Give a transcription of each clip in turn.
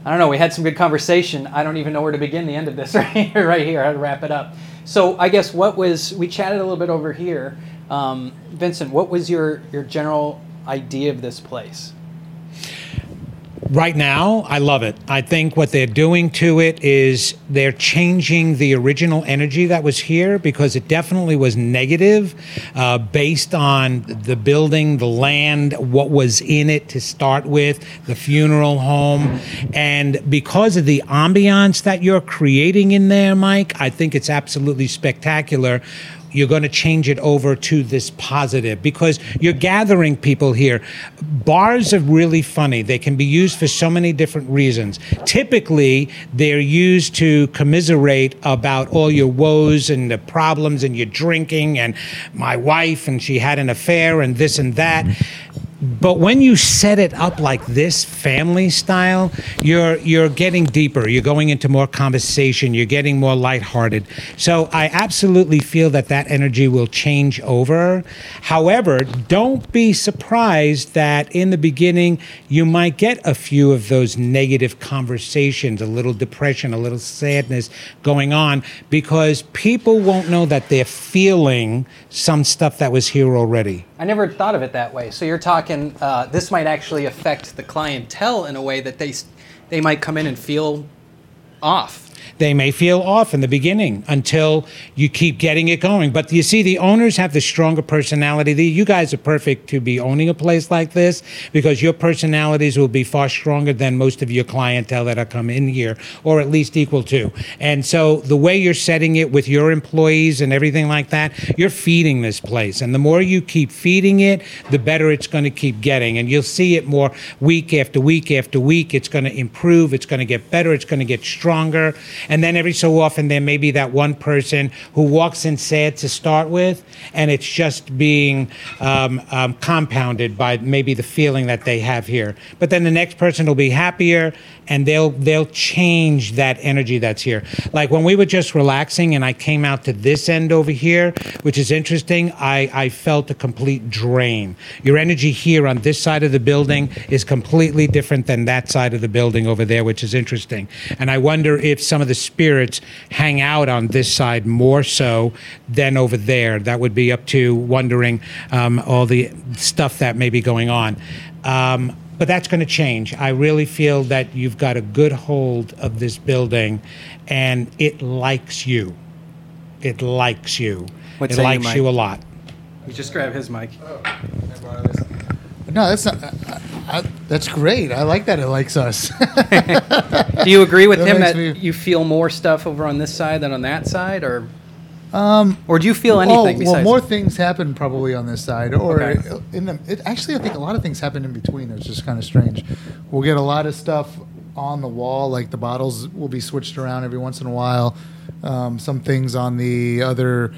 I don't know. We had some good conversation. I don't even know where to begin the end of this right here. How to wrap it up. So I guess we chatted a little bit over here. Vincent, what was your general idea of this place? Right now, I love it. I think what they're doing to it is they're changing the original energy that was here, because it definitely was negative based on the building, the land, what was in it to start with, the funeral home. And because of the ambiance that you're creating in there, Mike, I think it's absolutely spectacular. You're going to change it over to this positive, because you're gathering people here. Bars are really funny. They can be used for so many different reasons. Typically, they're used to commiserate about all your woes and the problems and your drinking and my wife and she had an affair and this and that. But when you set it up like this, family style, you're getting deeper. You're going into more conversation. You're getting more lighthearted. So I absolutely feel that energy will change over. However, don't be surprised that in the beginning, you might get a few of those negative conversations, a little depression, a little sadness going on, because people won't know that they're feeling some stuff that was here already. I never thought of it that way. So you're talking, this might actually affect the clientele in a way that they might come in and feel off. They may feel off in the beginning until you keep getting it going. But you see, the owners have the stronger personality. You guys are perfect to be owning a place like this, because your personalities will be far stronger than most of your clientele that are come in here, or at least equal to. And so the way you're setting it with your employees and everything like that, you're feeding this place. And the more you keep feeding it, the better it's going to keep getting. And you'll see it more week after week after week. It's going to improve. It's going to get better. It's going to get stronger. And then every so often there may be that one person who walks in sad to start with, and it's just being compounded by maybe the feeling that they have here. But then the next person will be happier, and they'll change that energy that's here. Like when we were just relaxing and I came out to this end over here, which is interesting, I felt a complete drain. Your energy here on this side of the building is completely different than that side of the building over there, which is interesting. And I wonder if some of the spirits hang out on this side more so than over there. That would be up to wondering all the stuff that may be going on. But that's going to change. I really feel that you've got a good hold of this building, and it likes you. It likes you. It likes you a lot. You just grab his mic. No, that's not. That's great. I like that it likes us. Do you agree with him that you feel more stuff over on this side than on that side, or do you feel anything besides? Well, more things happen probably on this side, or okay. Actually, I think a lot of things happen in between. It's just kind of strange. We'll get a lot of stuff on the wall, like the bottles will be switched around every once in a while. Some things on the other.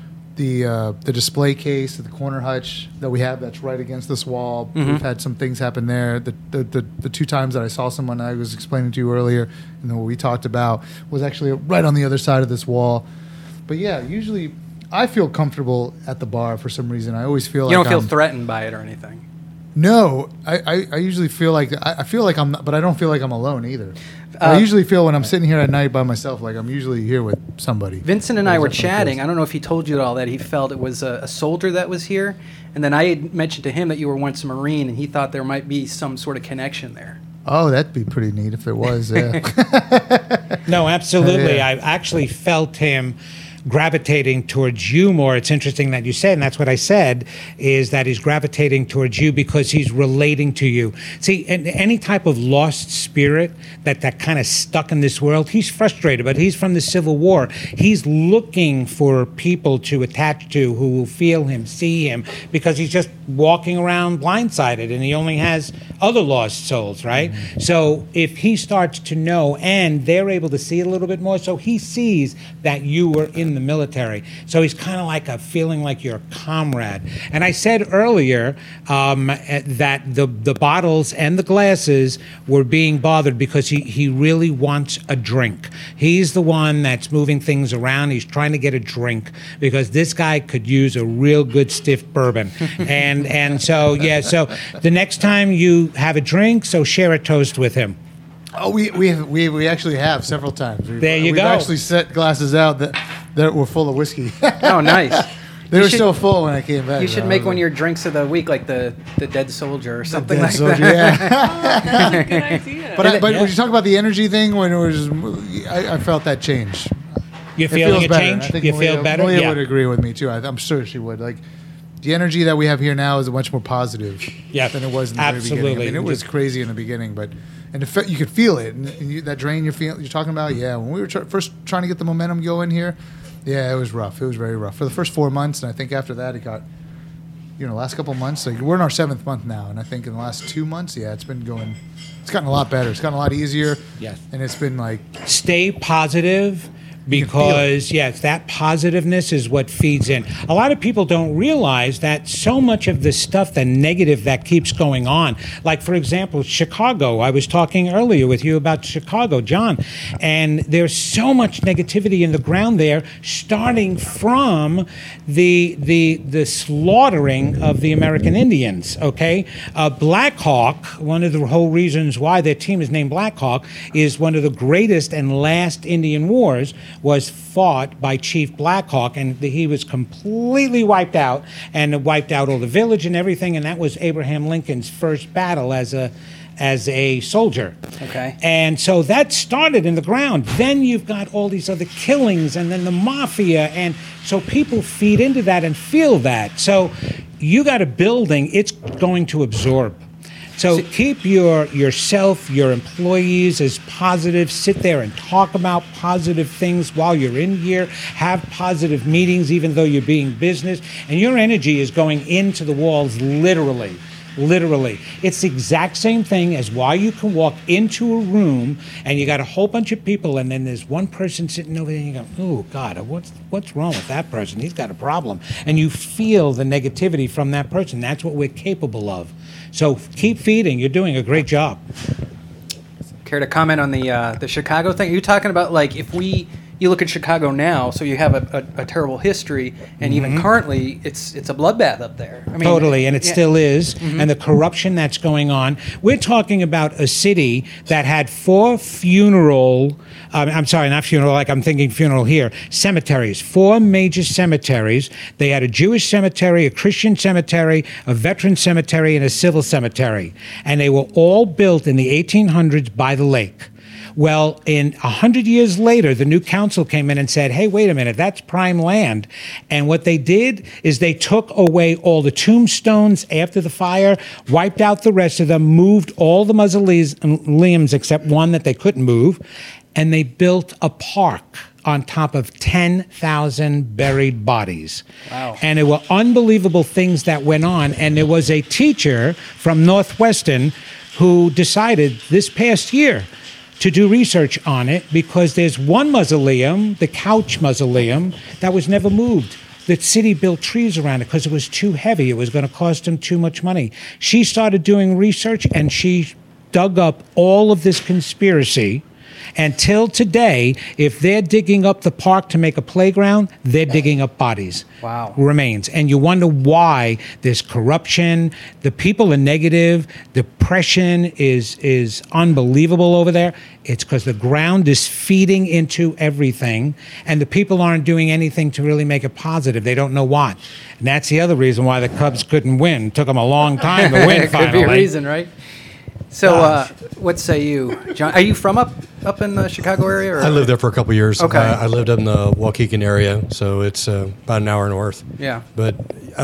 The display case at the corner hutch that we have that's right against this wall. Mm-hmm. We've had some things happen there. The two times that I saw someone I was explaining to you earlier, and what we talked about was actually right on the other side of this wall. But yeah, usually I feel comfortable at the bar for some reason. I always feel you like don't feel threatened by it or anything. No, I usually feel like I feel like I'm, but I don't feel like I'm alone either. I usually feel when I'm sitting here at night by myself, like I'm usually here with somebody. Vincent and I were chatting. I don't know if he told you at all that he felt it was a soldier that was here, and then I had mentioned to him that you were once a Marine, and he thought there might be some sort of connection there. Oh, that'd be pretty neat if it was. Yeah. No, absolutely. Yeah. I actually felt him gravitating towards you more. It's interesting that you said, and that's what I said, is that he's gravitating towards you because he's relating to you. See, any type of lost spirit that kind of stuck in this world, he's frustrated, but he's from the Civil War. He's looking for people to attach to who will feel him, see him, because he's just walking around blindsided, and he only has other lost souls, right? Mm-hmm. So if he starts to know, and they're able to see a little bit more, so he sees that you were in the military. So he's kind of like a feeling like you're a comrade. And I said earlier that the bottles and the glasses were being bothered because he really wants a drink. He's the one that's moving things around. He's trying to get a drink because this guy could use a real good stiff bourbon. And so, yeah, so the next time you have a drink, so share a toast with him. Oh, we actually have several times. There you we've go. actually set glasses out that were full of whiskey. Oh, nice. They You were should- so full when I came back. You should though. make I was one of like, your drinks of the week, like the dead soldier or something "Dead like soldier," that. yeah. Good idea. But Yeah. when you talk about the energy thing, when it was, I felt that change. You're It feeling feels a better. change? I think You feel better? Malia Yeah. would agree with me too. I'm sure she would. Like the energy that we have here now is much more positive Yeah, than it was in the very beginning. I absolutely. mean, it was crazy in the beginning, but you could feel it. And that drain you're talking about, yeah. When we were first trying to get the momentum going here, yeah, it was rough. It was very rough for the first 4 months, and I think after that it got, last couple of months. Like we're in our 7th month now, and I think in the last 2 months, yeah, it's been going. It's gotten a lot better. It's gotten a lot easier. Yes. And it's been like Stay positive You can feel because, yes, that positiveness is what feeds in. A lot of people don't realize that so much of the stuff, the negative that keeps going on, like, for example, Chicago. I was talking earlier with you about Chicago, John, and there's so much negativity in the ground there, starting from the slaughtering of the American Indians, okay? Black Hawk, one of the whole reasons why their team is named Black Hawk, is one of the greatest and last Indian wars was fought by Chief Black Hawk, and he was completely wiped out, and it wiped out all the village and everything, and that was Abraham Lincoln's first battle as a soldier. Okay. And so that started in the ground. Then you've got all these other killings and then the mafia. And so people feed into that and feel that. So you got a building, it's going to absorb. So keep yourself, your employees as positive. Sit there and talk about positive things while you're in here. Have positive meetings even though you're being business. And your energy is going into the walls literally. Literally. It's the exact same thing as why you can walk into a room and you got a whole bunch of people and then there's one person sitting over there and you go, oh, God, what's wrong with that person? He's got a problem. And you feel the negativity from that person. That's what we're capable of. So keep feeding. You're doing a great job. Care to comment on the Chicago thing? Are you talking about, like, if you look at Chicago now, so you have a terrible history, and even currently, it's a bloodbath up there. I mean, Totally, and it yeah. still is. And the corruption that's going on. We're talking about a city that had 4 funeral, I'm sorry, not funeral, like I'm thinking funeral here, cemeteries, 4 major cemeteries. They had a Jewish cemetery, a Christian cemetery, a veteran cemetery, and a civil cemetery. And they were all built in the 1800s by the lake. Well, 100 years later, the new council came in and said, hey, wait a minute, that's prime land. And what they did is they took away all the tombstones after the fire, wiped out the rest of them, moved all the mausoleums except one that they couldn't move, and they built a park on top of 10,000 buried bodies. Wow. And there were unbelievable things that went on. And there was a teacher from Northwestern who decided this past year to do research on it because there's one mausoleum, the Couch Mausoleum, that was never moved. The city built trees around it because it was too heavy. It was going to cost them too much money. She started doing research and she dug up all of this conspiracy. Until today, if they're digging up the park to make a playground, they're digging up bodies. Wow. Remains. And you wonder why there's corruption, the people are negative, depression is unbelievable over there. It's because the ground is feeding into everything, and the people aren't doing anything to really make it positive. They don't know what. And that's the other reason why the Cubs couldn't win. It took them a long time to win Could finally. be a reason, right? So, what say you, John? Are you from up in the Chicago area? Or? I lived there for a couple of years. Okay. I lived in the Waukegan area, so it's about an hour north. Yeah. But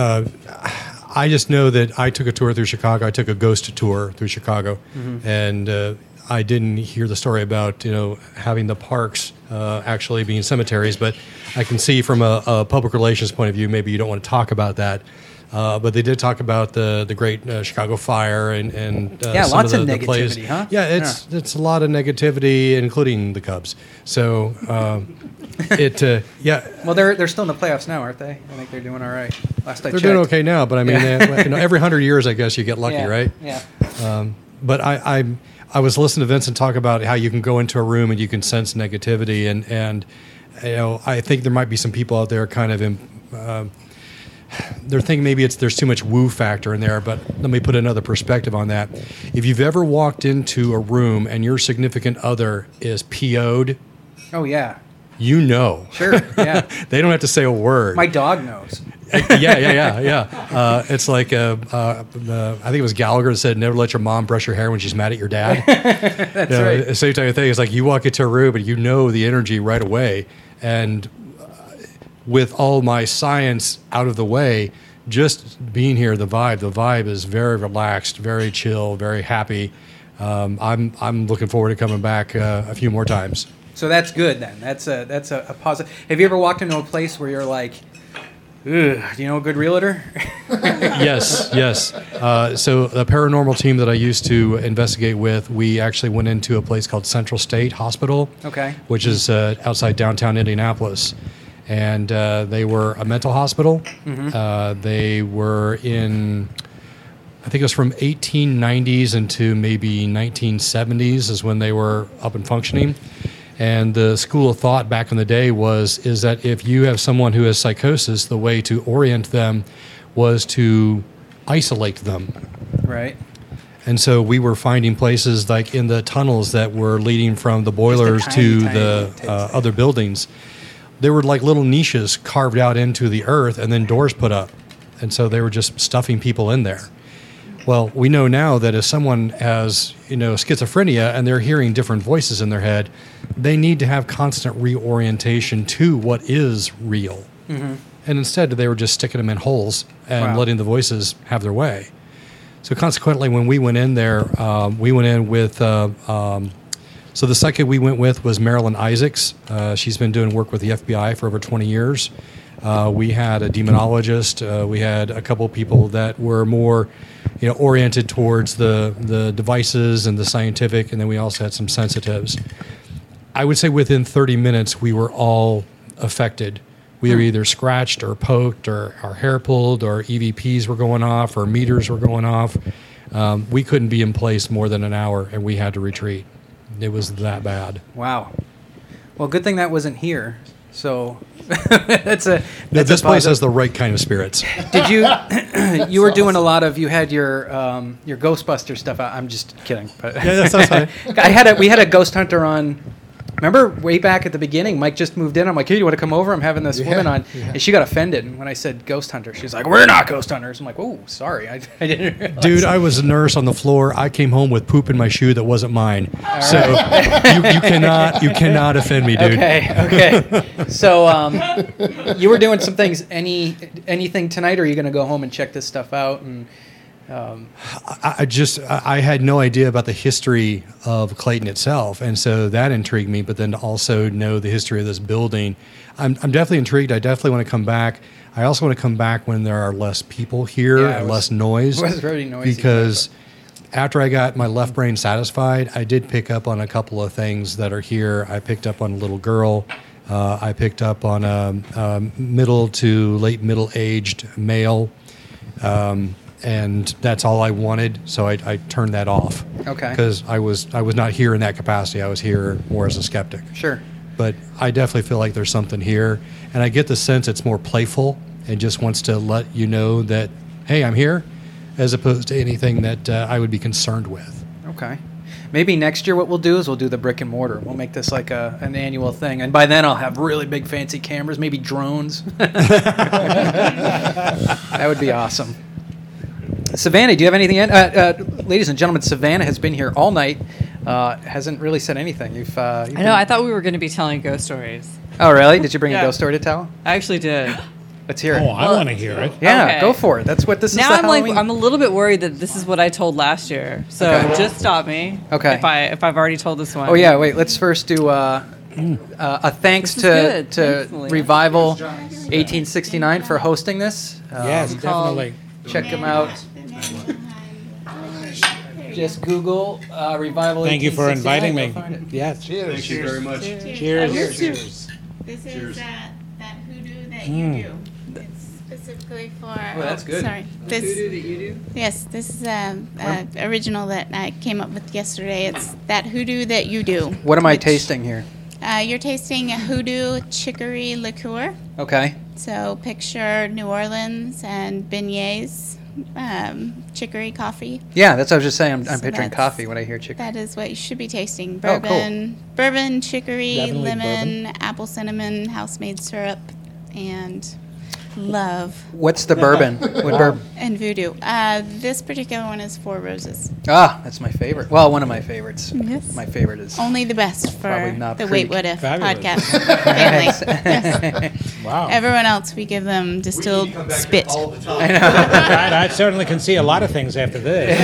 I just know that I took a tour through Chicago. I took a ghost tour through Chicago, and I didn't hear the story about having the parks actually being cemeteries. But I can see from a public relations point of view, maybe you don't want to talk about that. But they did talk about the Great Chicago Fire and Yeah, some lots of of the plays. negativity, huh? Yeah, it's a lot of negativity, including the Cubs. So yeah. Well, they're still in the playoffs now, aren't they? I think they're doing all right. Last I They're checked. doing okay now, but I mean, every 100 years, I guess you get lucky, Yeah, right? Yeah. But I was listening to Vincent talk about how you can go into a room and you can sense negativity, and I think there might be some people out there kind of they're thinking maybe there's too much woo factor in there, but let me put another perspective on that. If you've ever walked into a room and your significant other is PO'd, Oh yeah. you know. Sure. Yeah. They don't have to say a word. My dog knows. Yeah. It's like I think it was Gallagher that said, "Never let your mom brush your hair when she's mad at your dad." That's right. Same type of thing. It's like you walk into a room and you know the energy right away. And with all my science out of the way, just being here, the vibe is very relaxed, very chill, very happy. I'm looking forward to coming back a few more times. So that's good then. That's a positive. Have you ever walked into a place where you're like, ugh, do you know a good realtor? Yes. So the paranormal team that I used to investigate with, we actually went into a place called Central State Hospital, Okay. which is outside downtown Indianapolis. And they were a mental hospital. They were in, I think it was from 1890s into maybe 1970s is when they were up and functioning. And the school of thought back in the day is that if you have someone who has psychosis, the way to orient them was to isolate them. Right. And so we were finding places like in the tunnels that were leading from the boilers tiny, to tiny the tapes. other buildings. There were like little niches carved out into the earth and then doors put up. And so they were just stuffing people in there. Well, we know now that if someone has, schizophrenia and they're hearing different voices in their head, they need to have constant reorientation to what is real. And instead, they were just sticking them in holes and Wow. letting the voices have their way. So consequently, when we went in there, we went in with, so the second we went with was Marilyn Isaacs. She's been doing work with the FBI for over 20 years. We had a demonologist. We had a couple people that were more, oriented towards the devices and the scientific, and then we also had some sensitives. I would say within 30 minutes, we were all affected. We were either scratched or poked or our hair pulled or EVPs were going off or meters were going off. We couldn't be in place more than an hour, and we had to retreat. It was that bad. Wow. Well, good thing that wasn't here. So that's a. No, That's this a place positive. has the right kind of spirits. Did you? You were doing a lot of. You had your Ghostbuster stuff out. I'm just kidding. But Yeah, that's fine. we had a ghost hunter on. Remember way back at the beginning, Mike just moved in. I'm like, hey, you want to come over? I'm having this woman on. Yeah. And she got offended when I said ghost hunter. She's like, we're not ghost hunters. I'm like, oh, sorry. I didn't realize. Dude, I was a nurse on the floor. I came home with poop in my shoe that wasn't mine. So you cannot offend me, dude. Okay. So you were doing some things. Anything tonight, or are you going to go home and check this stuff out? And I had no idea about the history of Clayton itself, and so that intrigued me. But then to also know the history of this building, I'm definitely intrigued. I definitely want to come back. I also want to come back when there are less people here Yeah, and less noise. it was very noisy. Because after I got my left brain satisfied, I did pick up on a couple of things that are here. I picked up on a little girl. I picked up on a middle to late middle-aged male. And that's all I wanted, so I turned that off. Okay. Because I was not here in that capacity. I was here more as a skeptic. Sure. But I definitely feel like there's something here, and I get the sense it's more playful and just wants to let you know that, hey, I'm here, as opposed to anything that I would be concerned with. Okay. Maybe next year what we'll do is we'll do the brick and mortar. We'll make this like an annual thing. And by then I'll have really big fancy cameras, maybe drones. That would be awesome. Savannah, do you have anything? Ladies and gentlemen, Savannah has been here all night. Hasn't really said anything. I know. I thought we were going to be telling ghost stories. Oh, really? Did you bring a Yeah. ghost story to tell? I actually did. Let's hear it. Oh, I want to hear it. Yeah, Okay. go for it. That's what this is. Now the I'm Halloween. I'm a little bit worried that this is what I told last year. So Okay. just stop me. Okay. If I've already told this one. Oh yeah, wait. Let's first do a thanks This is to good. Thanks, Malia. Revival 1869 for hosting this. Yes, definitely. Check them out. Just Google Revival. Thank you for 1869. inviting You'll me. find it. Yes. Thank you very much. Cheers. This is that hoodoo that you do. It's specifically for. Oh, that's good. Sorry. This hoodoo that you do. Yes, this is original that I came up with yesterday. It's that hoodoo that you do. What am I tasting here? You're tasting a hoodoo chicory liqueur. Okay. So picture New Orleans and beignets, chicory coffee. Yeah, that's what I was just saying. I'm So picturing that's- coffee when I hear chicken. That is what you should be tasting. Oh, cool. Bourbon, chicory, Definitely lemon, apple cinnamon, house-made syrup, and love. What's the bourbon? What bourbon? And voodoo. This particular one is Four Roses. Ah, that's my favorite. Well, one of my favorites. Yes. My favorite is. Only the best for Probably Knob the Creek. Wait What If Fabulous. podcast family. Yes. Wow. Everyone else, we give them distilled spit. I certainly can see a lot of things after this.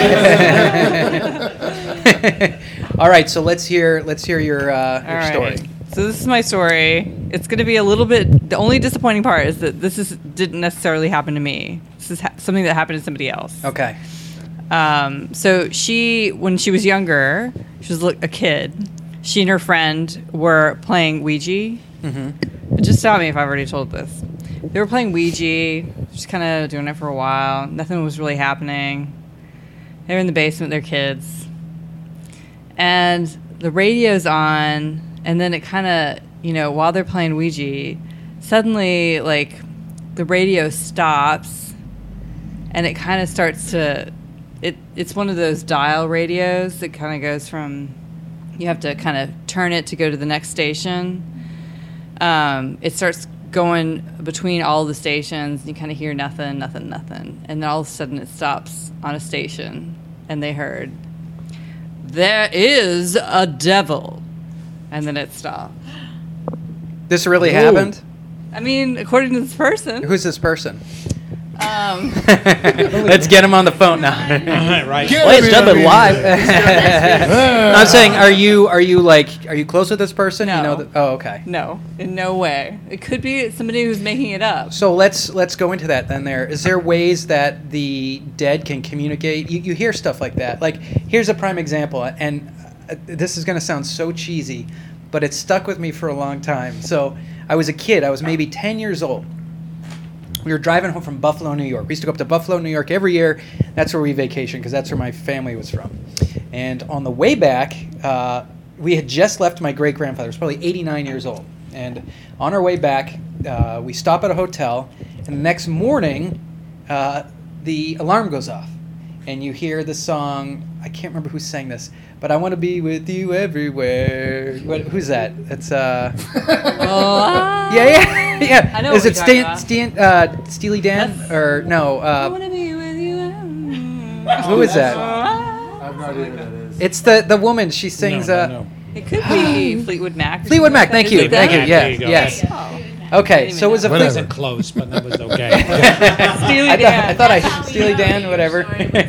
All right, so let's hear your All right. story. So this is my story. It's going to be a little bit. The only disappointing part is that didn't necessarily happen to me. This is something that happened to somebody else. Okay. So when she was younger, she was a kid. She and her friend were playing Ouija. Just stop me if I've already told this. They were playing Ouija, just kind of doing it for a while. Nothing was really happening. They were in the basement, they're kids. And the radio's on, and then it kind of, while they're playing Ouija, suddenly, like, the radio stops, and it kind of starts to... It's one of those dial radios that kind of goes from... You have to kind of turn it to go to the next station. It starts going between all the stations, and you kind of hear nothing. And then all of a sudden it stops on a station, and they heard, "There is a devil." And then it stopped. This really happened? I mean, according to this person. Who's this person? Let's get him on the phone now. Right. Well, it's done live. I'm saying, are you close with this person? No. You know oh, okay. No, in no way. It could be somebody who's making it up. So let's go into that then. Is there ways that the dead can communicate? You hear stuff like that. Like, here's a prime example, and this is going to sound so cheesy, but it stuck with me for a long time. So I was a kid. I was maybe 10 years old. We were driving home from Buffalo, New York. We used to go up to Buffalo, New York every year. That's where we vacation because that's where my family was from. And on the way back, we had just left my great-grandfather. He was probably 89 years old. And on our way back, we stop at a hotel. And the next morning, the alarm goes off. And you hear the song, I can't remember who sang this, but I want to be with you everywhere. Who's that? It's yeah. I know Is what it you're talking about. Steely Dan or no? I want to be with you. Who is that? I have no idea who that is. It's the woman. She sings. No. It could be Fleetwood Mac. Fleetwood Mac. Thank Is you. it that? Thank you. There Yeah. you go. Yes. Oh. Okay. So it was a It wasn't Fleetwood. close, but that was okay. Steely I Dan. thought Steely Dan, whatever.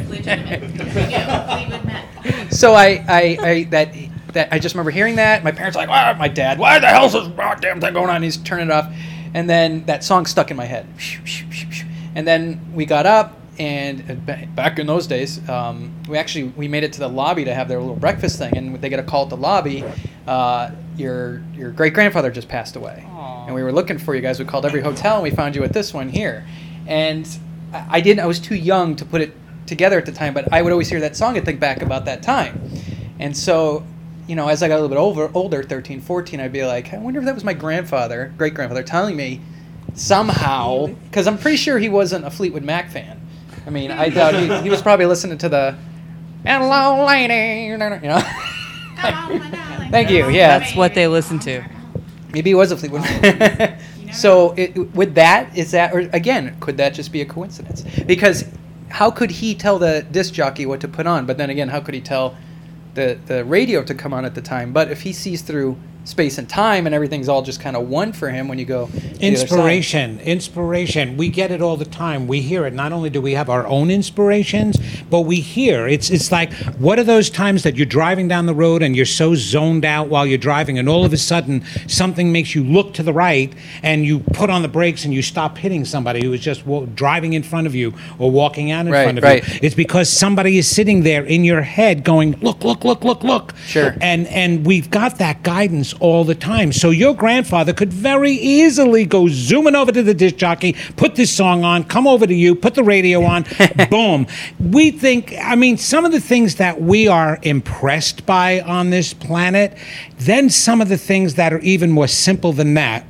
So I just remember hearing that. My parents were like, my dad, why the hell's this goddamn thing going on? He's turning it off. And then that song stuck in my head. And then we got up, and back in those days, we made it to the lobby to have their little breakfast thing, and they get a call at the lobby. Your great-grandfather just passed away. Aww. And we were looking for you guys. We called every hotel, and we found you at this one here. And I was too young to put it together at the time, but I would always hear that song and think back about that time. And so, as I got a little bit older, 13, 14, I'd be like, I wonder if that was my great-grandfather telling me somehow, because I'm pretty sure he wasn't a Fleetwood Mac fan. I mean, I doubt he was probably listening to the "Hello, lady," Thank you. Yeah, That's what they listen to. maybe he was a Fleetwood Mac. So, could that just be a coincidence? Because how could he tell the disc jockey what to put on? But then again, how could he tell the radio to come on at the time? But if he sees through space and time and everything's all just kind of one for him when you go to the other side. Inspiration. We get it all the time. We hear it. Not only do we have our own inspirations, but we hear. It's like, what are those times that you're driving down the road and you're so zoned out while you're driving, and all of a sudden something makes you look to the right and you put on the brakes and you stop hitting somebody who is just driving in front of you or walking out in front of you. It's because somebody is sitting there in your head going, look. Sure. And we've got that guidance all the time. So your grandfather could very easily go zooming over to the disc jockey, put this song on, come over to you, put the radio on, boom. We think, some of the things that we are impressed by on this planet, then some of the things that are even more simple than that,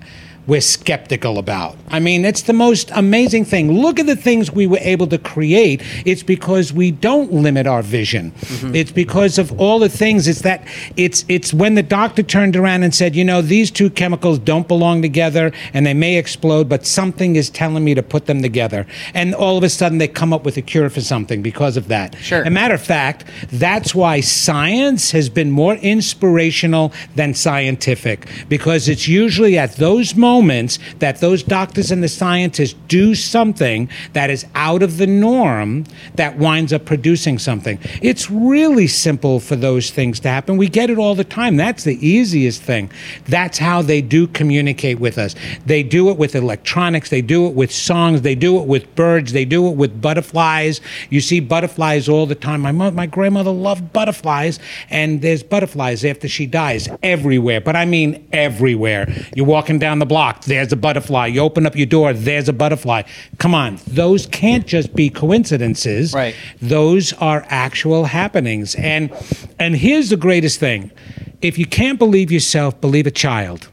we're skeptical about. I mean, it's the most amazing thing. Look at the things we were able to create. It's because we don't limit our vision. It's because of all the things. It's when the doctor turned around and said, these two chemicals don't belong together and they may explode, but something is telling me to put them together. And all of a sudden they come up with a cure for something because of that. Sure. As a matter of fact, that's why science has been more inspirational than scientific, because it's usually at those moments that those doctors and the scientists do something that is out of the norm that winds up producing something. It's really simple for those things to happen. We get it all the time. That's the easiest thing. That's how they do communicate with us. They do it with electronics. They do it with songs. They do it with birds. They do it with butterflies. You see butterflies all the time. My grandmother loved butterflies, and there's butterflies after she dies everywhere. But I mean everywhere. You're walking down the block, there's a butterfly. You open up your door, there's a butterfly. Come on, those can't just be coincidences. Right. Those are actual happenings. And here's the greatest thing. If you can't believe yourself, believe a child.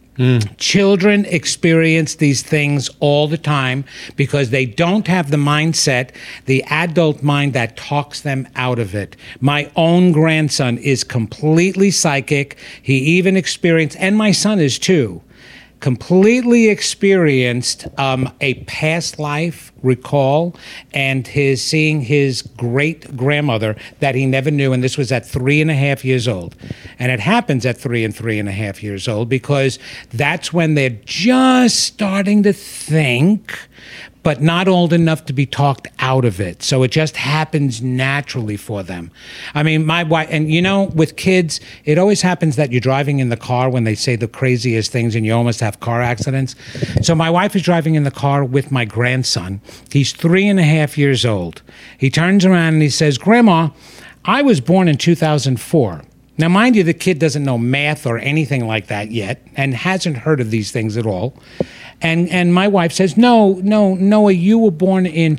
Children experience these things all the time because they don't have the mindset, the adult mind that talks them out of it. My own grandson is completely psychic. He even experienced, and my son is too, completely experienced a past life recall and seeing his great grandmother that he never knew, and this was at 3.5 years old. And it happens at 3 and 3.5 years old because that's when they're just starting to think, but not old enough to be talked out of it. So it just happens naturally for them. I mean, my wife, and with kids, it always happens that you're driving in the car when they say the craziest things and you almost have car accidents. So my wife is driving in the car with my grandson. He's 3.5 years old. He turns around and he says, "Grandma, I was born in 2004. Now, mind you, the kid doesn't know math or anything like that yet and hasn't heard of these things at all. And my wife says, no, Noah, you were born in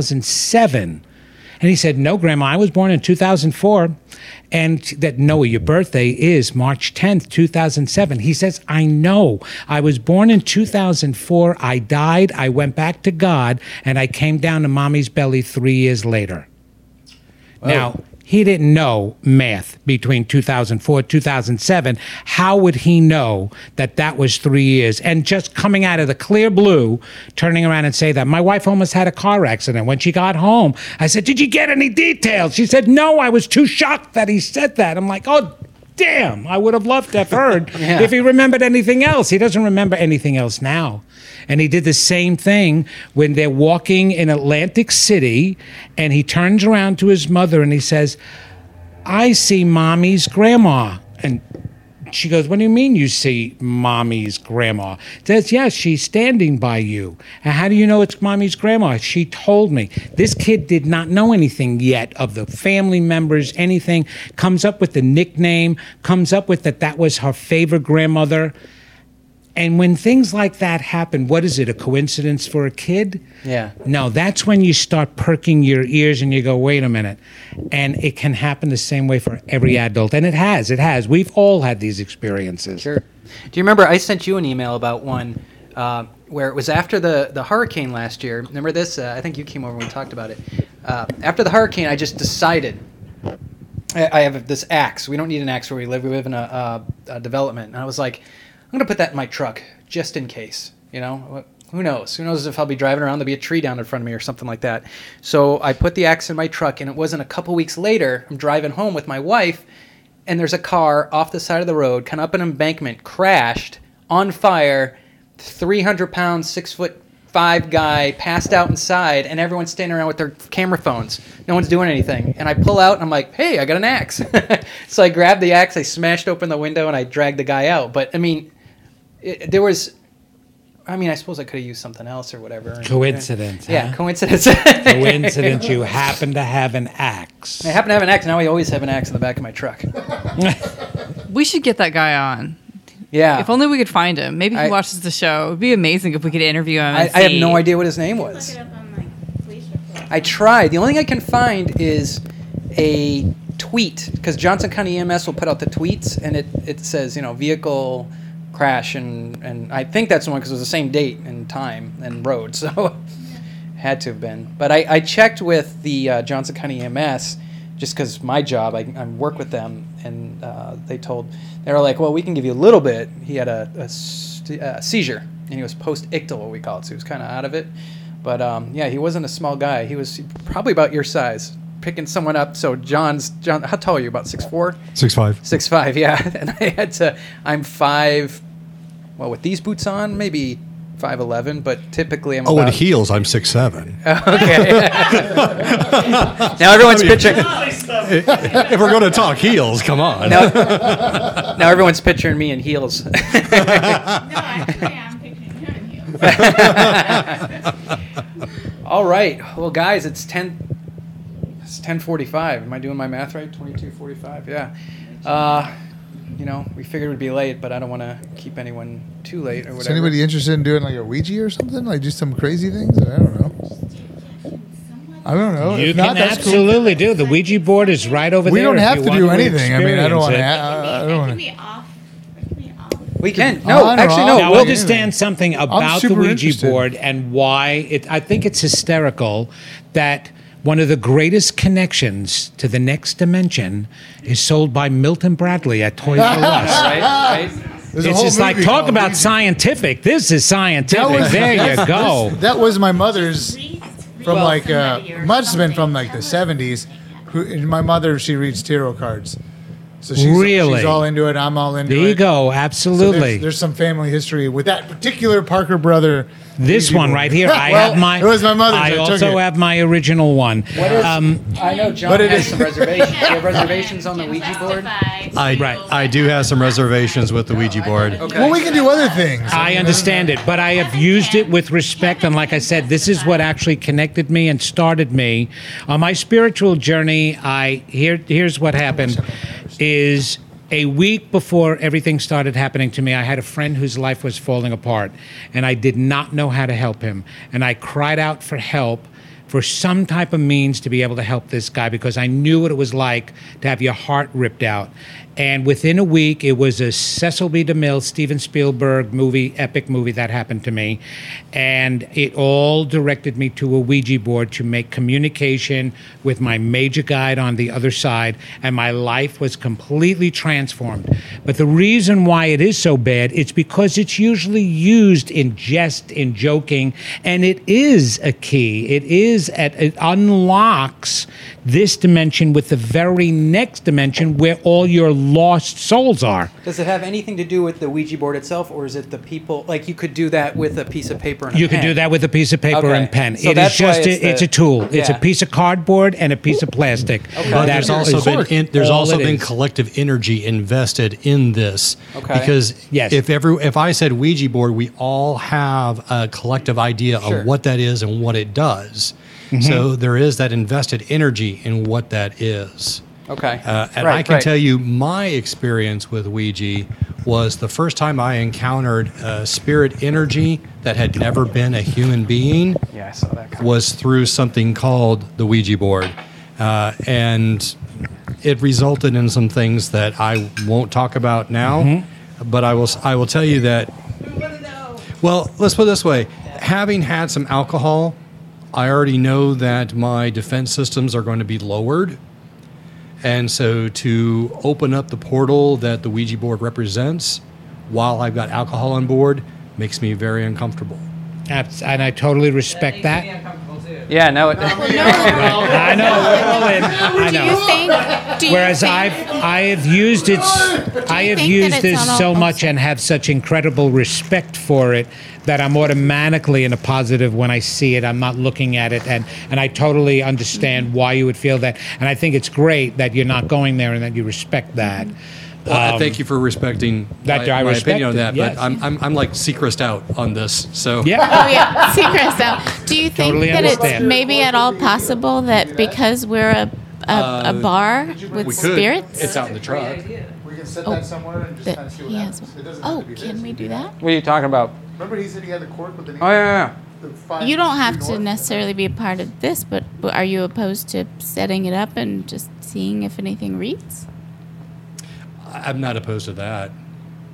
2007. And he said, "No, Grandma, I was born in 2004. And that, Noah, your birthday is March 10th, 2007. He says, "I know. I was born in 2004. I died. I went back to God, and I came down to Mommy's belly 3 years later." Whoa. Now, he didn't know math between 2004 and 2007. How would he know that was 3 years? And just coming out of the clear blue, turning around and say that. My wife almost had a car accident. When she got home, I said, "Did you get any details?" She said, "No, I was too shocked that he said that." I'm like, oh, damn, I would have loved to have heard if he remembered anything else. He doesn't remember anything else now. And he did the same thing when they're walking in Atlantic City, and he turns around to his mother and he says, "I see Mommy's grandma." And she goes, "What do you mean you see Mommy's grandma?" He says, "Yes, she's standing by you." "And how do you know it's Mommy's grandma?" "She told me." This kid did not know anything yet of the family members, anything. Comes up with the nickname, comes up with that was her favorite grandmother. And when things like that happen, what is it, a coincidence for a kid? Yeah. No, that's when you start perking your ears and you go, wait a minute. And it can happen the same way for every adult. And it has. We've all had these experiences. Sure. Do you remember I sent you an email about one where it was after the hurricane last year? Remember this? I think you came over when we talked about it. After the hurricane, I just decided, I have this axe. We don't need an axe where we live. We live in a development. And I was like, I'm going to put that in my truck just in case, Who knows? Who knows if I'll be driving around, there'll be a tree down in front of me or something like that. So I put the axe in my truck, and it wasn't a couple weeks later, I'm driving home with my wife, and there's a car off the side of the road, kind of up an embankment, crashed, on fire, 300-pound, 6'5" guy passed out inside, and everyone's standing around with their camera phones. No one's doing anything. And I pull out, and I'm like, hey, I got an axe. So I grabbed the axe, I smashed open the window, and I dragged the guy out. But, I mean, I suppose I could have used something else or whatever. Coincidence, huh? Yeah, coincidence. Coincidence, you happen to have an axe. I happen to have an axe. Now I always have an axe in the back of my truck. We should get that guy on. Yeah. If only we could find him. Maybe he watches the show. It would be amazing if we could interview him. I have no idea what his name was. Look it up on my police report. I tried. The only thing I can find is a tweet, because Johnson County EMS will put out the tweets, and it says, vehicle crash, and I think that's the one because it was the same date and time and road, so had to have been. But I checked with the Johnson County EMS just because my job, I work with them, and they were like, well, we can give you a little bit. He had a seizure, and he was post-ictal, what we call it, so he was kind of out of it. But yeah, he wasn't a small guy. He was probably about your size, picking someone up. So John, how tall are you? About 6'4"? 6'5". 6'5", yeah. And I'm 5. Well, with these boots on, maybe 5'11", but typically I'm Oh, about... in heels, I'm 6'7". Okay. Now everyone's picturing... If we're going to talk heels, come on. Now everyone's picturing me in heels. No, actually, I'm picturing him in heels. All right. Well, guys, it's 10:45. Am I doing my math right? 22:45. Yeah. We figured we'd be late, but I don't want to keep anyone too late or whatever. Is anybody interested in doing like a Ouija or something? Like do some crazy things? I don't know. You If can not, that's cool. absolutely do. The Ouija board is right over We there. don't if have you to want do anything. I mean, I don't want to. experience I It don't can want be off. It can be off. We can. No, On or actually, off? no. Now Well, understand something about the super Ouija interested. board and why I think it's hysterical that one of the greatest connections to the next dimension is sold by Milton Bradley at Toys R Us. Right? There's a It's whole just like movie talk called about Ouija. scientific. This is scientific. There you go. That was my mother's from Well, somebody or must have been from something. like the 70s. And my mother, she reads tarot cards. So Really? she's all into it. I'm all into There it. you go. So Absolutely. there's some family history with that particular Parker brother. This Ouija one board. right here. I Well, have my. It was my mother's. I took also it. have my original one. I know John But it has is- some reservations. Do you have reservations on the Ouija board? I do have some reservations with the Ouija board. Okay. Well, we can do other things. I understand it, but I have used it with respect. And like I said, this is what actually connected me and started me on my spiritual journey. Here's what happened: is a week before everything started happening to me, I had a friend whose life was falling apart, and I did not know how to help him. And I cried out for help, for some type of means to be able to help this guy, because I knew what it was like to have your heart ripped out. And within a week, it was a Cecil B. DeMille, Steven Spielberg movie, epic movie that happened to me. And it all directed me to a Ouija board to make communication with my major guide on the other side. And my life was completely transformed. But the reason why it is so bad, it's because it's usually used in jest, in joking. And it is a key. It unlocks this dimension with the very next dimension where all your lost souls are. Does it have anything to do with the Ouija board itself, or is it the people? Like you could do that with a piece of paper and a You pen. could do that with a piece of paper Okay. and pen. So It is that's why just it's a tool. It's a yeah. piece of cardboard and a piece of plastic. But That there's also is been all it is. collective energy invested in this. Okay. Because Yes. if I said Ouija board, we all have a collective idea Sure. of what that is and what it does. Mm-hmm. So there is that invested energy in what that is. Okay. And Right, I can right. tell you my experience with Ouija was the first time I encountered spirit energy that had never been a human being Yeah, I saw that. was through something called the Ouija board. And it resulted in some things that I won't talk about now, but I will tell you that. Well, let's put it this way. Having had some alcohol, I already know that my defense systems are going to be lowered. And so to open up the portal that the Ouija board represents while I've got alcohol on board makes me very uncomfortable. And I totally respect that. Yeah, no. It, I know. We're all in. I Do you know. think? Do you Whereas think, I have used it. I have think used that this it's on so all- much and have such incredible respect for it that I'm automatically in a positive when I see it. I'm not looking at it, and I totally understand why you would feel that. And I think it's great that you're not going there and that you respect that. Well, thank you for respecting that my, I my respect opinion on it, that. yes. But I'm like Seacrest out on this. So Yeah. Oh yeah, secrets out. Do you think Totally that it's understand. maybe at all possible that because we're a bar with we could. spirits, It's out in the truck. We can set that somewhere and just that kind of see what he has? happens. It doesn't have Oh, to be can this. we do that? what are you talking about? Remember he said he had the cork with the Oh yeah. the five You don't have due to north? necessarily be a part of this, but are you opposed to setting it up and just seeing if anything reads? I'm not opposed to that.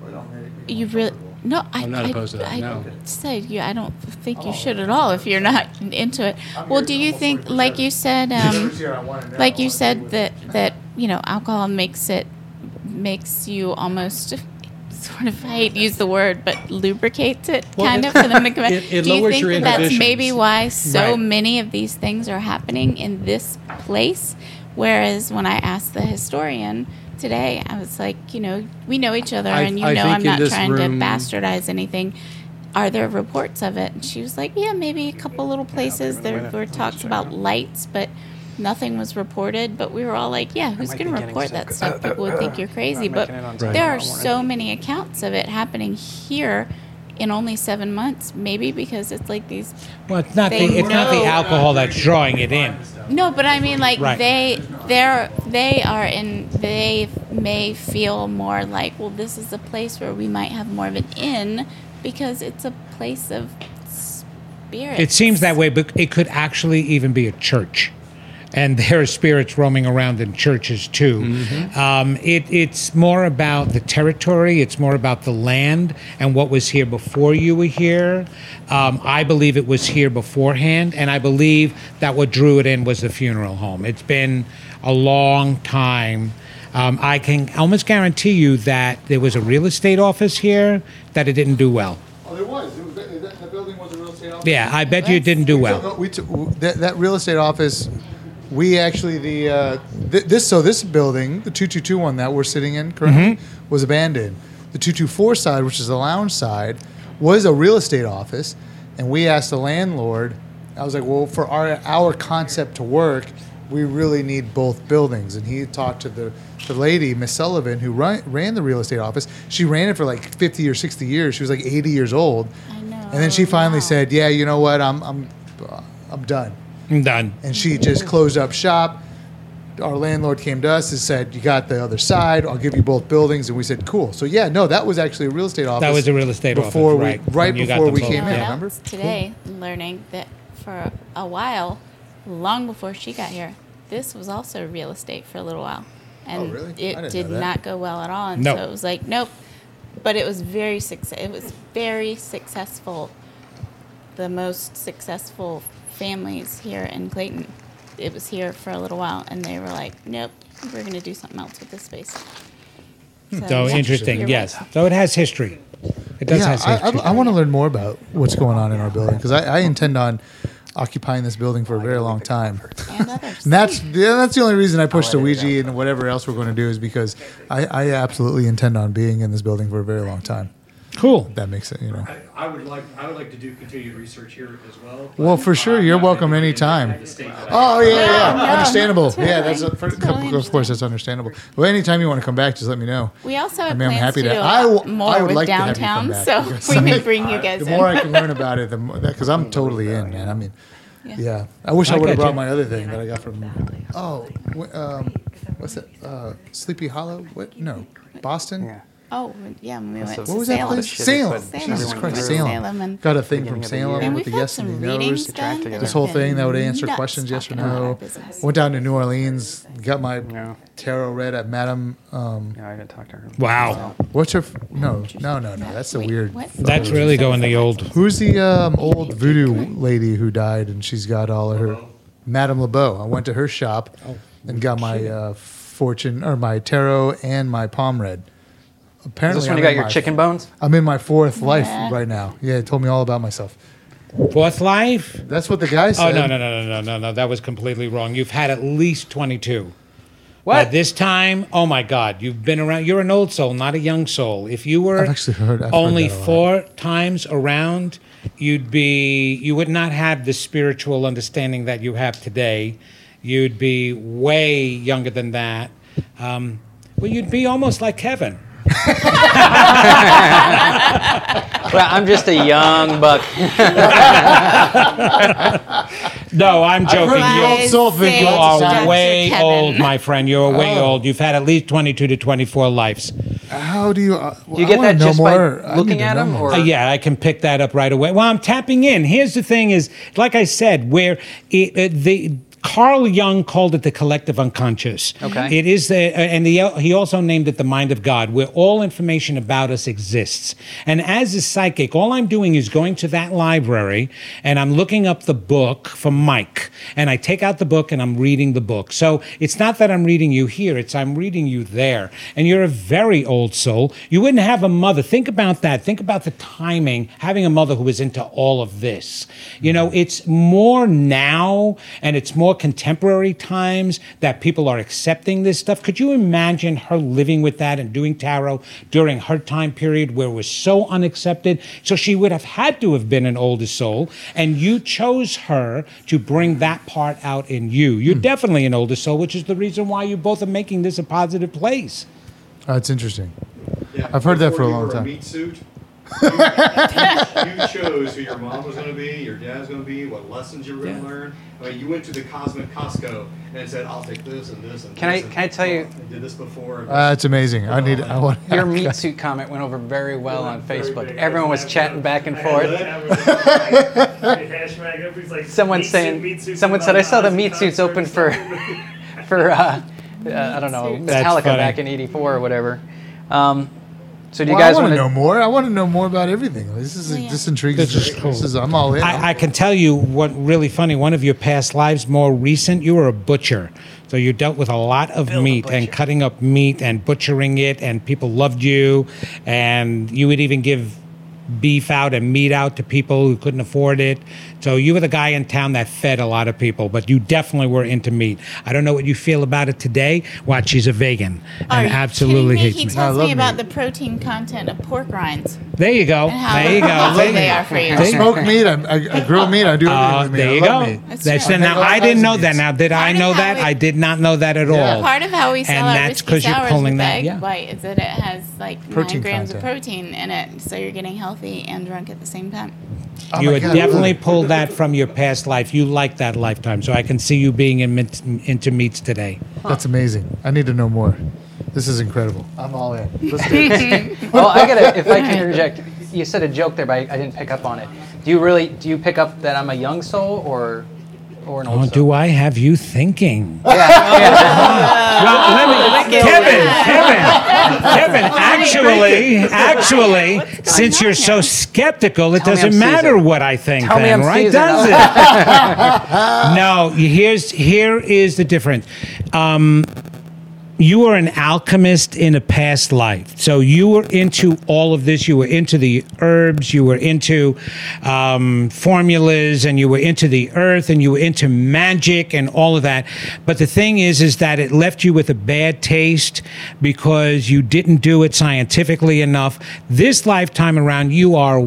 You really no. I'm not opposed to that, I no. said you. I don't think you should at all if you're not into it. Well, do you think, like you said, like you said that alcohol makes you almost sort of, I hate to use the word, but lubricates it kind of for them to come back. It Do you lowers think your that that's inhibitions. maybe why so Right. many of these things are happening in this place? Whereas when I asked the historian today, I was like, we know each other, and I think I'm in not this trying room- to bastardize anything. Are there reports of it? And she was like, yeah, maybe a couple little places there were talks about lights, but nothing was reported. But we were all like, yeah, who's might going be to getting report sick. that stuff? People would think you're crazy. I'm But making it on there tomorrow are so morning. many accounts of it happening here in only 7 months. Maybe because it's like these. Well, it's not They it's not the know- alcohol that's drawing it in. No, but I mean, like Right. they may feel more like, well, this is a place where we might have more of an inn because it's a place of spirit. It seems that way, but it could actually even be a church. And there are spirits roaming around in churches too. It's more about the territory. It's more about the land and what was here before you were here. I believe it was here beforehand, and I believe that what drew it in was the funeral home. It's been a long time. I can almost guarantee you that there was a real estate office here that it didn't do well. Oh, there was. The building was a real estate office. Yeah, I bet you it didn't do well. That real estate office. We actually this building, the 222 one that we're sitting in currently, was abandoned. The 224 side, which is the lounge side, was a real estate office, and we asked the landlord. I was like, well, for our concept to work, we really need both buildings. And he talked to the lady, Miss Sullivan, who ran the real estate office. She ran it for like 50 or 60 years. She was like 80 years old. I know. And then she finally Wow. said, yeah, you know what, I'm done. I'm done. And she just closed up shop. Our landlord came to us and said, you got the other side, I'll give you both buildings. And we said, cool. So yeah, no, that was actually a real estate office. That was a real estate before office, we, right, when you got before them we both, came in, yeah. remember? Else today learning that for a while, long before she got here, this was also real estate for a little while. And Oh, really? I it didn't did know that. not go well at all. And No. so it was like, nope. But it was very successful. The most successful families here in Clayton. It was here for a little while, and they were like, nope, we're going to do something else with this space. So yeah, interesting, you're yes. right. So it has history. It does have history. I want to learn more about what's going on in our building because I intend on occupying this building for a very long time. And others. And that's the only reason I pushed the Ouija and whatever else we're going to do is because I absolutely intend on being in this building for a very long time. Cool. If that makes it, I would like to do continued research here as well. Well, for sure, you're welcome anytime. Oh yeah. Understandable. Yeah, of course that's understandable. Well, anytime you want to come back, just let me know. We also have I mean, I'm plans happy to to- do a I lot w- more I would with like to have you come downtown, back so because we may bring you guys The in. more I can learn about it, the more because I'm totally in, man. I mean, yeah. I wish I would have gotcha. brought my other thing that I got from. What's that? Sleepy Hollow? What? No, Boston. Yeah. Oh, yeah, when we went to What was that Salem. place? Shit, Salem. but Jesus Salem. Christ, Salem. Salem. And- Got a thing Beginning from of the year. Salem And with we've the had yes and some the readings no's. done. together. This whole They've thing that would been answer nuts questions, yes or talking about our no. business. Went down to New Orleans, got my Yeah. tarot read at Madame. Yeah, I didn't talk to her. Wow. What's her? No. That's a Wait, weird. what? That's really going the old. Who's the old voodoo lady who died and she's got all of her? Madame LeBeau. I went to her shop and got my fortune or my tarot and my palm read. Is Apparently, this when I'm you got in your my- chicken bones? I'm in my fourth life Yeah. right now. Yeah, it told me all about myself. Fourth life? That's what the guy Oh, said. no. That was completely wrong. You've had at least 22. What? By this time, oh my God, you've been around. You're an old soul, not a young soul. If you were I've actually heard only that a lot. 4 times around, you would not have the spiritual understanding that you have today. You'd be way younger than that. Well, you'd be almost like Kevin. Well, I'm just a young buck. No, I'm joking. heard You- the old soul thing. You Lots of are times. way Kevin. old, my friend. You're way old. You've had at least 22 to 24 lives. How do you? Do you get that just by looking at them, or Yeah, I can pick that up right away. Well, I'm tapping in. Here's the thing: is like I said, where the Carl Jung called it the collective unconscious. Okay. It is he also named it the mind of God, where all information about us exists. And as a psychic, all I'm doing is going to that library and I'm looking up the book from Mike. And I take out the book and I'm reading the book. So it's not that I'm reading you here, it's I'm reading you there. And you're a very old soul. You wouldn't have a mother. Think about that. Think about the timing, having a mother who was into all of this. You know, it's more now and it's more contemporary times that people are accepting this stuff. Could you imagine her living with that and doing tarot during her time period where it was so unaccepted? So she would have had to have been an older soul, and you chose her to bring that part out in you. You're definitely an older soul, which is the reason why you both are making this a positive place. That's interesting. Yeah, I've heard that for a before long you were time. Meat suit. You chose who your mom was going to be, your dad was going to be, what lessons you were going to learn. I mean, you went to the cosmic Costco and said, "I'll take this and this and Can this." I tell you? I did this before. It's amazing. I want. Your meat suit comment went over very well on Facebook. Everyone was chatting back and forth. Someone said, "I saw the meat suits open for I don't know, Metallica funny. back in '84 or whatever." So do you Well, I guys want want to know more. I want to know more about everything. This intrigues me. This is cool. I'm all in. I can tell you what really funny. One of your past lives, more recent, you were a butcher. So you dealt with a lot of meat and cutting up meat and butchering it, and people loved you. And you would even give beef out and meat out to people who couldn't afford it. So you were the guy in town that fed a lot of people, but you definitely were into meat. I don't know what you feel about it today. Watch, she's a vegan Are and you absolutely kidding me? hates He me. tells I love me about meat. the protein content of pork rinds There you go. and how There you go. helpful they are for you. I smoke meat. I grill meat. I do everything with meat. There I you love go. meat. That's true. Now, I didn't know that. Now, did I Part of know how that? it- I did not know that at all. Part of how we sell And our that's whiskey 'cause you're sours pulling with that- egg yeah. white is that it has like Protein 9 grams content. of protein in it, so you're getting healthy and drunk at the same time. Oh You my would God, definitely really? pull that from your past life. You like that lifetime, so I can see you being into meats today. That's amazing. I need to know more. This is incredible. I'm all in. Let's do it. Well, I gotta, if I can interject, you said a joke there, but I didn't pick up on it. Do you pick up that I'm a young soul or an old Oh, soul? do I have you thinking? Yeah. Well, let me, Kevin, actually, since you're so skeptical, it Tell me I'm doesn't matter Caesar. what I think Tell me then, I'm right? Caesar. Does it? No, here is the difference. You were an alchemist in a past life. So you were into all of this. You were into the herbs. You were into formulas, and you were into the earth, and you were into magic and all of that. But the thing is that it left you with a bad taste because you didn't do it scientifically enough. This lifetime around, you are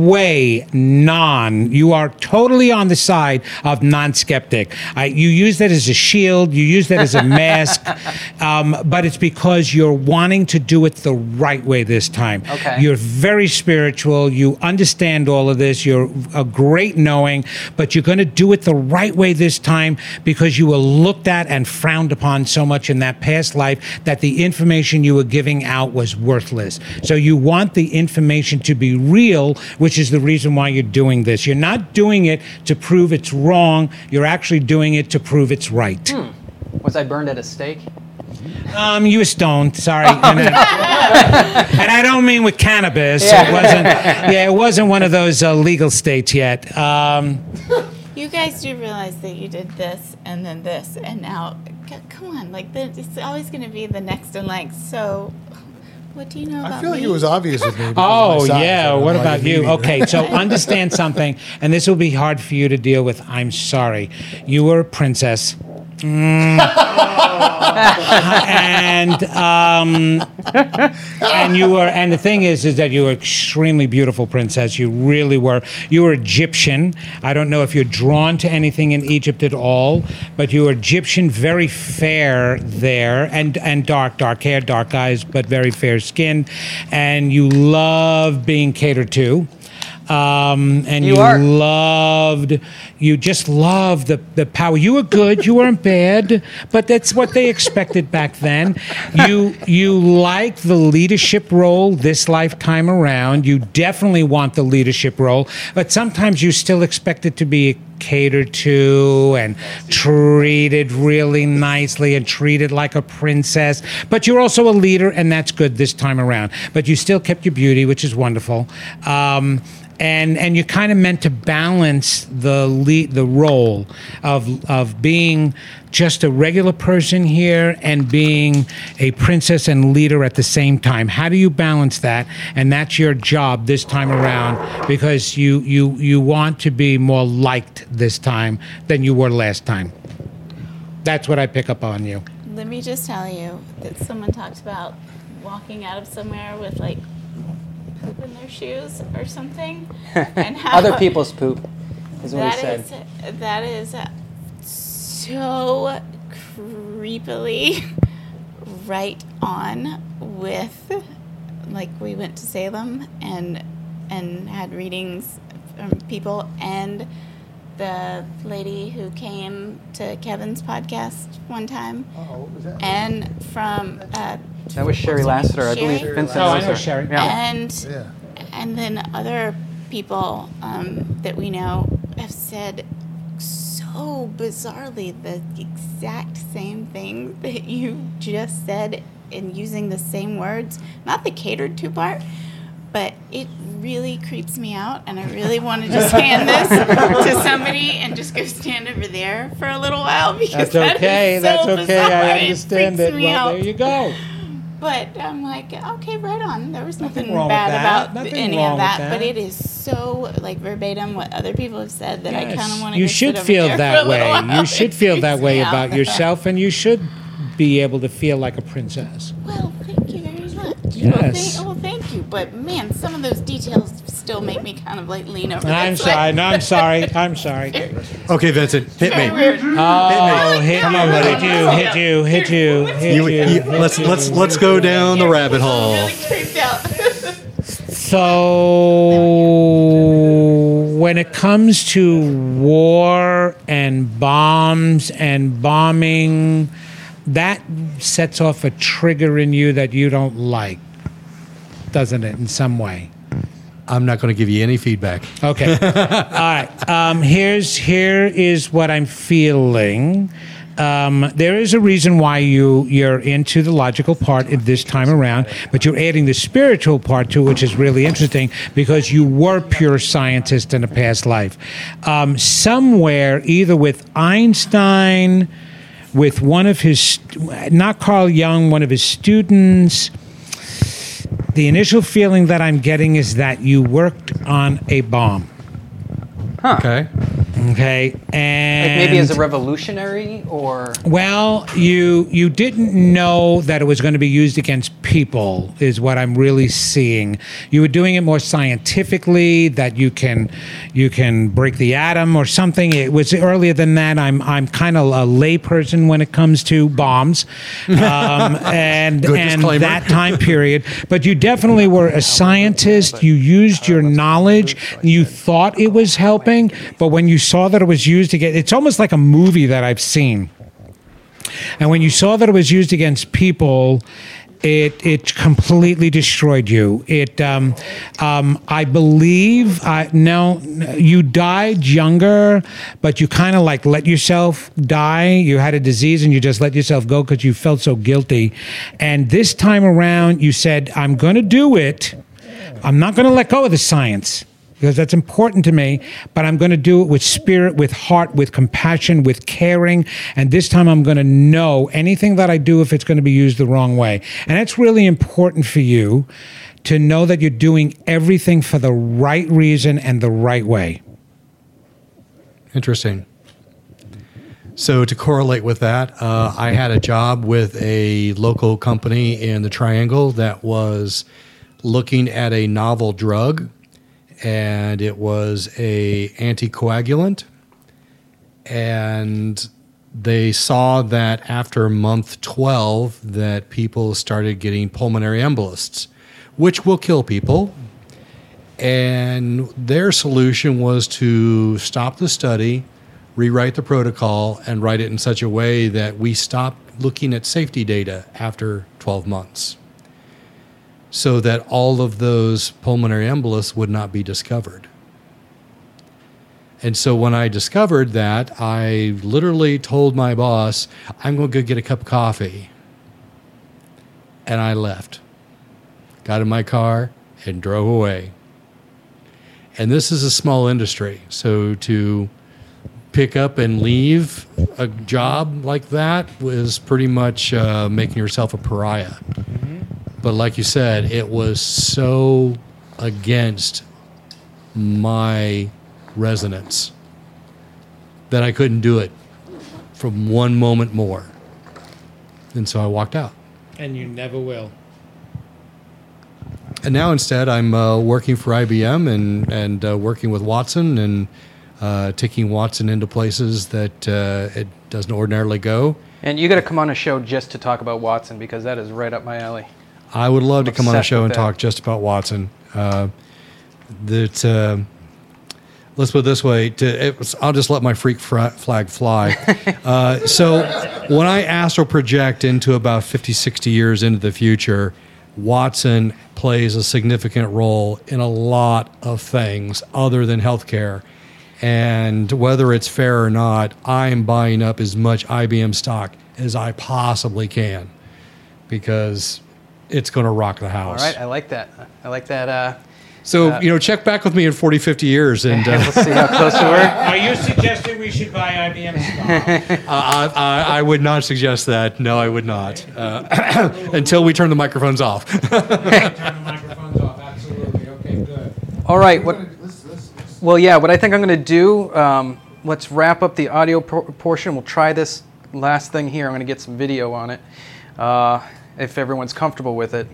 you are totally on the side of non-skeptic. You use that as a shield. You use that as a mask. But it's because you're wanting to do it the right way this time. Okay. You're very spiritual. You understand all of this. You're a great knowing, but you're going to do it the right way this time because you were looked at and frowned upon so much in that past life that the information you were giving out was worthless. So you want the information to be real, which is the reason why you're doing this. You're not doing it to prove it's wrong. You're actually doing it to prove it's right. Was I burned at a stake? You were stoned. Sorry, and I don't mean with cannabis. Yeah. It wasn't. Yeah, it wasn't one of those legal states yet. You guys do realize that you did this and then this, and now, come on, like it's always going to be the next in line. So, what do you know about I feel like me? it was obvious with me. because of Oh my size. yeah. I don't What know how about you you? mean it. Okay, so understand something, and this will be hard for you to deal with. I'm sorry. You were a princess. And you were, and the thing is that you were extremely beautiful princess. You really were. You were Egyptian. I don't know if you're drawn to anything in Egypt at all, but you were Egyptian, very fair there, and dark hair, dark eyes, but very fair skin, and you love being catered to. And you just loved the power. You were good, you weren't bad, but that's what they expected back then. You like the leadership role this lifetime around. You definitely want the leadership role, but sometimes you still expect it to be catered to and treated really nicely and treated like a princess. But you're also a leader, and that's good this time around. But you still kept your beauty, which is wonderful. And you're kind of meant to balance the role of being just a regular person here and being a princess and leader at the same time. How do you balance that? And that's your job this time around, because you want to be more liked this time than you were last time. That's what I pick up on you. Let me just tell you that someone talked about walking out of somewhere with like poop in their shoes or something, and how Other people's poop is what he said. That is so creepily right on with, like, we went to Salem and had readings from people, and the lady who came to Kevin's podcast one time, what was that? and from That was Sherry Lassiter, I believe. Sherry? Vincent Oh, I knows know her. Sherry. Yeah. Yeah. And then other people that we know have said so bizarrely the exact same thing that you just said, in using the same words, not the catered to part, but it really creeps me out, and I really want to just hand this to somebody and just go stand over there for a little while, because That's okay. that is so That's okay. bizarre. I understand freaks it. me Well, out. there you go. But I'm like, okay, right on. There was nothing wrong with bad that. about Nothing any wrong of with that, that. but it is so like verbatim what other people have said that I kind of want to. You should feel that way. You should feel that way about yourself, and you should be able to feel like a princess. Well, thank you very much. Yes. Well, thank you. But man, some of those details still make me kind of like lean over. I'm this way. sorry. No, I'm sorry. I'm sorry. Okay, Vincent, hit me. Very weird. Oh, hit Come on, you, buddy. hit you. Let's go down the rabbit hole. Really creeped out. So, when it comes to war and bombs and bombing, that sets off a trigger in you that you don't like, doesn't it, in some way? I'm not going to give you any feedback. Okay. All right. Here is what I'm feeling. There is a reason why you're into the logical part at this time around, but you're adding the spiritual part to it, which is really interesting, because you were pure scientist in a past life. Somewhere, either with Einstein, with one of his, not Carl Jung, one of his students, the initial feeling that I'm getting is that you worked on a bomb. Okay. Okay, and Like maybe as a revolutionary, or well, you didn't know that it was going to be used against people, is what I'm really seeing. You were doing it more scientifically, that you can break the atom or something. It was earlier than that. I'm kind of a lay person when it comes to bombs, and Good disclaimer. that time period. But you definitely were a scientist. You used your knowledge. You thought it was helping, but when you saw that it was used against, it's almost like a movie that I've seen. And when you saw that it was used against people, it completely destroyed you. I believe, no, you died younger, but you kind of like let yourself die. You had a disease and you just let yourself go because you felt so guilty. And this time around, you said, I'm going to do it. I'm not going to let go of the science, because that's important to me, but I'm going to do it with spirit, with heart, with compassion, with caring, and this time I'm going to know anything that I do if it's going to be used the wrong way. And that's really important for you, to know that you're doing everything for the right reason and the right way. Interesting. So to correlate with that, I had a job with a local company in the Triangle that was looking at a novel drug, and it was a anticoagulant, and they saw that after month 12 that people started getting pulmonary embolists, which will kill people. And their solution was to stop the study, rewrite the protocol, and write it in such a way that we stop looking at safety data after 12 months, so that all of those pulmonary embolists would not be discovered. And so when I discovered that, I literally told my boss, I'm going to go get a cup of coffee. And I left. Got in my car and drove away. And this is a small industry. So to pick up and leave a job like that was pretty much making yourself a pariah. But like you said, it was so against my resonance that I couldn't do it from one moment more. And so I walked out. And you never will. And now instead I'm working for IBM and working with Watson and taking Watson into places that it doesn't ordinarily go. And you got to come on a show just to talk about Watson, because that is right up my alley. I would love to come on a Obsessed show with and that. talk just about Watson. Let's put it this way. I'll just let my freak flag fly. So when I astral project into about 50, 60 years into the future, Watson plays a significant role in a lot of things other than healthcare. And whether it's fair or not, I'm buying up as much IBM stock as I possibly can, because it's going to rock the All house. right, I like that. I like that. So, check back with me in 40, 50 years. And We'll see how close we were. Are you suggesting we should buy IBM stock? I would not suggest that. No, I would not. Until we turn the microphones off. Turn the microphones off. Absolutely. Okay, good. All right. What I think I'm going to do, let's wrap up the audio portion. We'll try this last thing here. I'm going to get some video on it, if everyone's comfortable with it.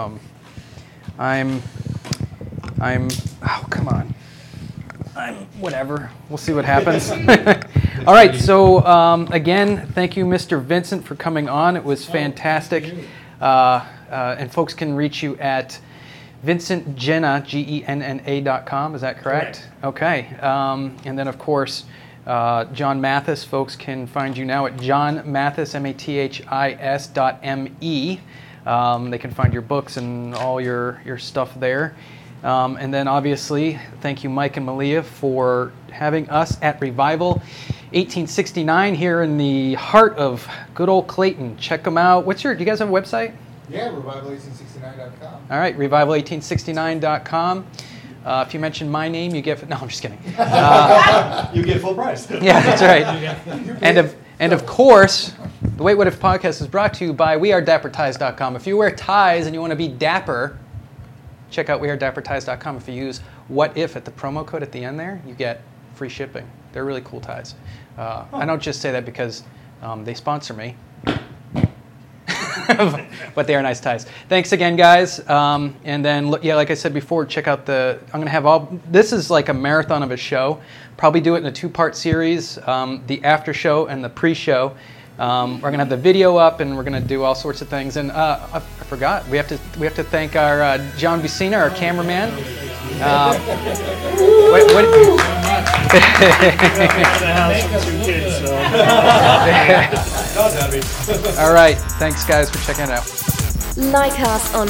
Oh, come on. Whatever. We'll see what happens. All right. So, again, thank you, Mr. Vincent, for coming on. It was fantastic. And folks can reach you at VincentGenna, GENNA.com. Is that correct? Okay. And then, of course, John Mathis. Folks can find you now at John Mathis, MATHIS.me. They can find your books and all your stuff there. And then obviously, thank you, Mike and Malia, for having us at Revival 1869 here in the heart of good old Clayton. Check them out. Do you guys have a website? Yeah, revival1869.com. All right, revival1869.com. If you mention my name, you get... No, I'm just kidding. You get full price. Yeah, that's right. And of course, the Wait What If podcast is brought to you by wearedapperties.com. If you wear ties and you want to be dapper, check out wearedapperties.com. If you use What If at the promo code at the end there, you get free shipping. They're really cool ties. I don't just say that because they sponsor me. But they are nice ties. Thanks again, guys. And then, like I said before, check out I'm going to have this is like a marathon of a show. Probably do it in a 2-part series, the after show and the pre-show. We're going to have the video up, and we're going to do all sorts of things. And I forgot, we have to thank our John Vicina, our cameraman. All right, thanks guys for checking it out. Like us on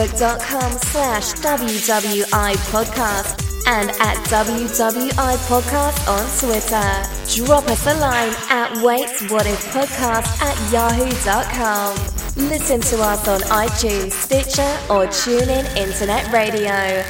Facebook.com/WWI Podcast and at WWI Podcast on Twitter. Drop us a line at waitwhatifpodcast@yahoo.com. Listen to us on iTunes, Stitcher, or TuneIn Internet Radio.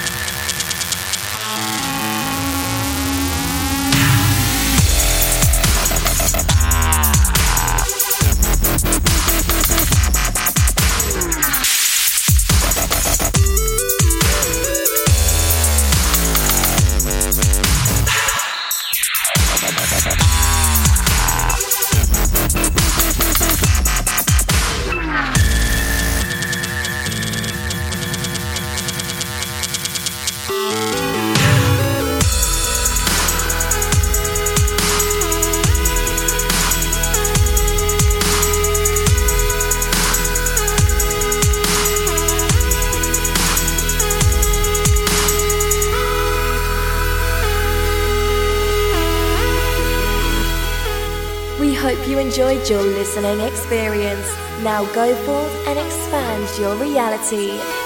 Hope you enjoyed your listening experience. Now go forth and expand your reality.